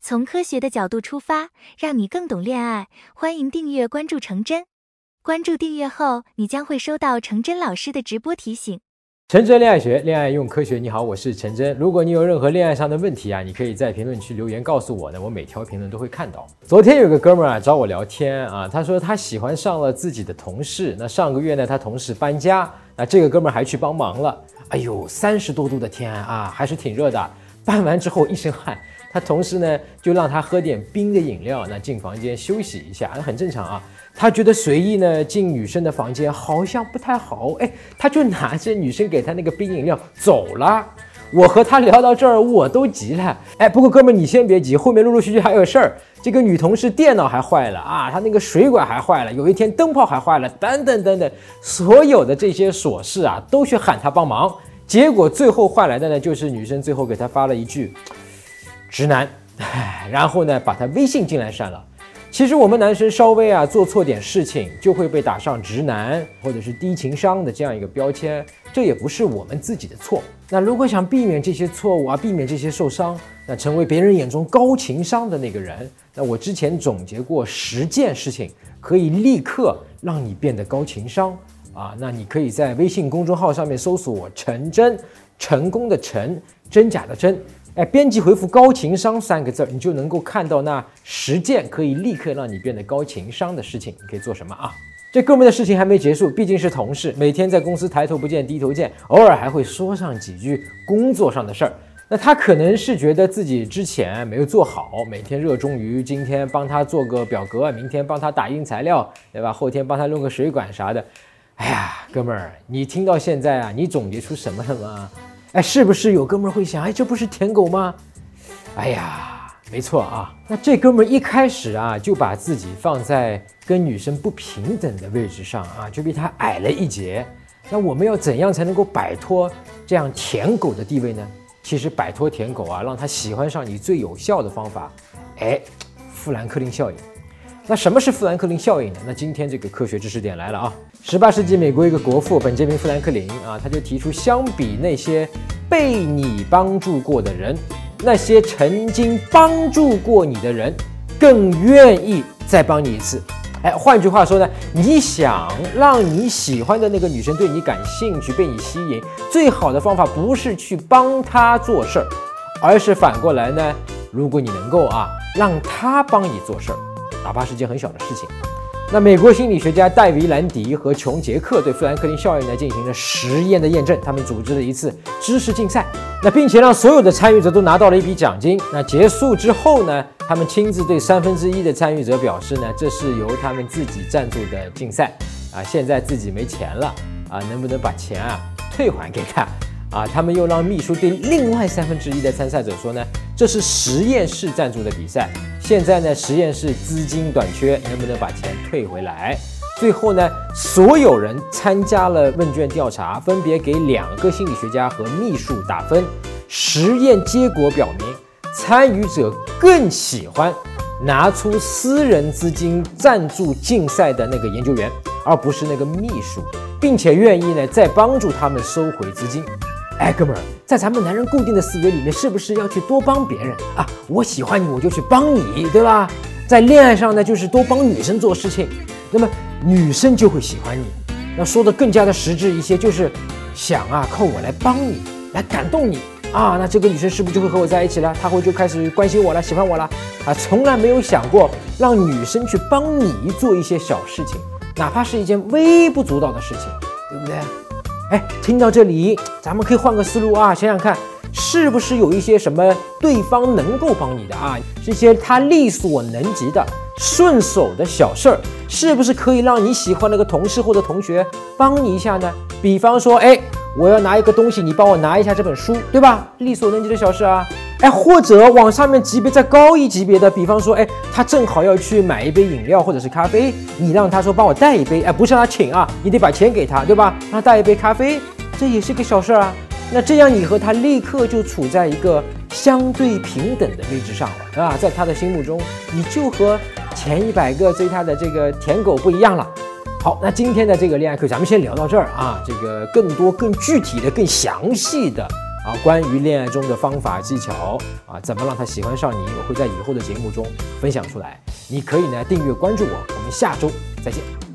从科学的角度出发，让你更懂恋爱。欢迎订阅关注程真。关注订阅后，你将会收到程真老师的直播提醒。 程真恋爱学，恋爱用科学。你好，我是程真。如果你有任何恋爱上的问题啊，你可以在评论区留言告诉我呢，我每条评论都会看到。昨天有个哥们儿找我聊天啊，他说他喜欢上了自己的同事。那上个月呢，他同事搬家，那这个哥们儿还去帮忙了。哎呦，30多度的天啊，还是挺热的。搬完之后一身汗，他同事呢就让他喝点冰的饮料，那进房间休息一下，很正常啊。他觉得随意呢进女生的房间好像不太好，他就拿着女生给他那个冰饮料走了。我和他聊到这儿，我都急了。不过哥们你先别急，后面陆陆续续还有事儿。这个女同事电脑还坏了啊，她那个水管还坏了，有一天灯泡还坏了，等等等等，所有的这些琐事啊，都去喊他帮忙。结果最后换来的呢，就是女生最后给他发了一句直男，然后呢把他微信竟然删了。其实我们男生稍微做错点事情，就会被打上直男或者是低情商的这样一个标签，这也不是我们自己的错。那如果想避免这些错误避免这些受伤，那成为别人眼中高情商的那个人，那我之前总结过10件事情，可以立刻让你变得高情商那你可以在微信公众号上面搜索程真，成功的成，真假的真。编辑回复高情商3个字，你就能够看到那10件可以立刻让你变得高情商的事情。你可以做什么啊？这哥们的事情还没结束，毕竟是同事，每天在公司抬头不见低头见，偶尔还会说上几句工作上的事儿。那他可能是觉得自己之前没有做好，每天热衷于今天帮他做个表格，明天帮他打印材料，对吧？后天帮他弄个水管啥的。哥们儿，你听到现在你总结出什么了吗？是不是有哥们儿会想，这不是舔狗吗？没错啊。那这哥们儿一开始就把自己放在跟女生不平等的位置上就比他矮了一截。那我们要怎样才能够摆脱这样舔狗的地位呢？其实摆脱舔狗让他喜欢上你最有效的方法，富兰克林效应。那什么是富兰克林效应呢？那今天这个科学知识点来了18世纪美国一个国父本杰明·富兰克林他就提出，相比那些被你帮助过的人，那些曾经帮助过你的人更愿意再帮你一次。换句话说呢，你想让你喜欢的那个女生对你感兴趣，被你吸引，最好的方法不是去帮她做事儿，而是反过来呢，如果你能够让她帮你做事儿，哪怕是件很小的事情。那美国心理学家戴维·兰迪和琼·杰克对富兰克林效应呢进行了实验的验证，他们组织了一次知识竞赛，并且让所有的参与者都拿到了一笔奖金。那结束之后呢，他们亲自对1/3的参与者表示呢，这是由他们自己赞助的竞赛现在自己没钱了能不能把钱退还给他他们又让秘书对另外1/3的参赛者说呢，这是实验室赞助的比赛，现在呢实验室资金短缺，能不能把钱退回来？最后呢，所有人参加了问卷调查，分别给2个心理学家和秘书打分。实验结果表明，参与者更喜欢拿出私人资金赞助竞赛的那个研究员，而不是那个秘书，并且愿意呢再帮助他们收回资金。哥们儿，在咱们男人固定的思维里面，是不是要去多帮别人我喜欢你，我就去帮你，对吧？在恋爱上呢，就是多帮女生做事情，那么女生就会喜欢你。那说的更加的实质一些，就是想靠我来帮你，来感动你那这个女生是不是就会和我在一起了？她会就开始关心我了，喜欢我了从来没有想过让女生去帮你做一些小事情，哪怕是一件微不足道的事情，对不对？听到这里，咱们可以换个思路想想看，是不是有一些什么对方能够帮你的这些他力所能及的顺手的小事儿，是不是可以让你喜欢那个同事或者同学帮你一下呢？比方说我要拿一个东西，你帮我拿一下这本书，对吧？力所能及的小事或者往上面级别再高一级别的，比方说他正好要去买一杯饮料或者是咖啡，你让他说帮我带一杯不是让他请你得把钱给他，对吧？让他带一杯咖啡，这也是个小事那这样你和他立刻就处在一个相对平等的位置上了在他的心目中，你就和前100个追他的这个舔狗不一样了。好，那今天的这个恋爱课咱们先聊到这儿这个更多更具体的更详细的啊，关于恋爱中的方法技巧啊，怎么让他喜欢上你，我会在以后的节目中分享出来。你可以呢订阅关注我，我们下周再见。